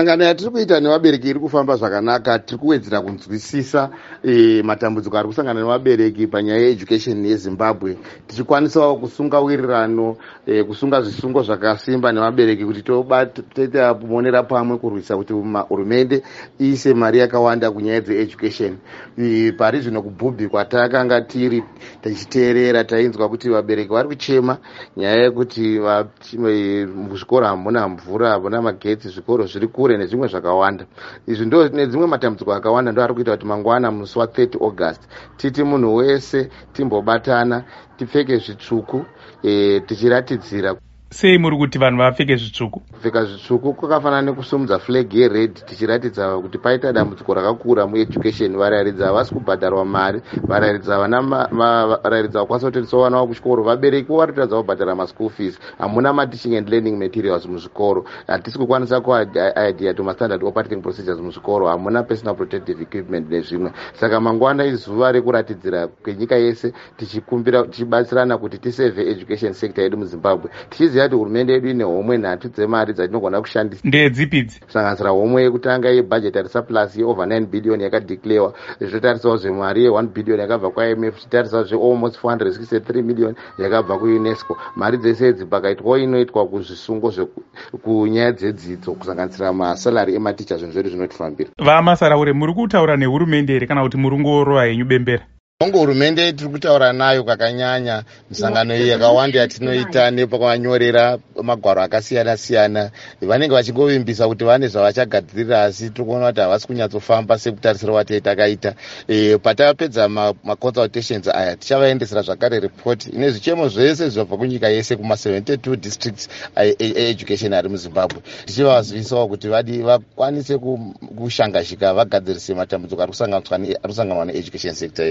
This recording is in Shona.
Sangano yatiri kuita nevabereki iri kufamba zvakanaka. Tiri kuwedzera kunzwisisa matambudziko ari kusangana nevabereki panyaya yeeducation yeZimbabwe, tichikwanisawo kusunga wirirano, kusunga zvisungo zvakasimba nevabereki kuti toita kumonera pamwe kurwisa kuti hurumende iise mari yakawanda kunyaya dzeeducation. Pari zvino kubhubhi kwatakanga tiri tichiteerera tainzwa kuti vabereki vari kuchema nyaya yekuti muzvikoro hamuna mvura, hamuna magetsi, zvikoro zviri kure nezvimwe zvakawanda. Izvi ndo nedzimwe matambudziko akawanda ndo ari kuita kuti mangwana musi wa30 August titi munhu wese timbobatana, tipfeke zvitsvuku, tichiratidzira. Sei muri kuti vanhu vapfeke zvitsvuku? Kupfeka zvitsvuku kwakafanana nekusumudza flag yered, tichiratidza kuti paita dambudziko rakakura mueducation. Varayiridzi havasi kubhadharwa mari, varayiridzi vakwanisa kutendesawo vana kuchikoro, vabereki vari kutadza kubhadhara maschool fees, hamuna ma-teaching and learning materials muzvikoro, hatisi kukwanisa kuadhere to ma-standard operating procedures muzvikoro, hamuna personal protective equipment nezvimwe. Saka mangwana izuva rekuratidzira kwenyika yese tichibatsirana kuti tisevhe education sector yedu muZimbabwe, tichiziva kuti hurumende yedu ine homwe nhatu dzemari dzatinogona kushandisa. Ndedzipidzi? Kusanganisira homwe yekutanga yebudgetary surplus yeover 9 billion yakadeclarewa, zvotarisawo zvemari ye1 billion yakabva kwaIMF, zvichitarisawo zvealmost 463 million yakabva kuUNESCO. Mari dzese idzi pakaitwawo inoitwa kuzvisungo kunyaya dzedzidzo, kusanganisira masalari ematicha, zvinhu zvedu zvinotifambira. Vamasaraure, muri kutaura nehurumende here kana kuti muri kungorova henyu bembera? Hongu hurumende tiri kutaura nayo kakanyanya. Misangano iyi yakawanda yatinoita nepakanyorera magwaro akasiyana-siyana, vanenge vachingovimbisa kuti vane zvavachagadzirira, asi tiri kuona kuti havasi kunyatsofamba sekutarisira wati takaita. Patapedza maconsultations aya tichavaendesera zvakare report ine zvichemo zvese zvabva kunyika yese kuma72 districts education ari muZimbabwe, tichivazivisawo kuti vakwanise kushangashika vagadzirise matambudziko ari kusanganwa needucation sector.